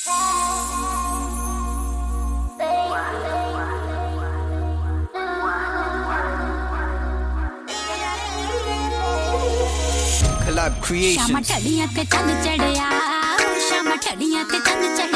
Collab Creations. शामा ठड़ियां ते चंद चढ़िया, शामा ठड़ियां ते चंद चढ़िया।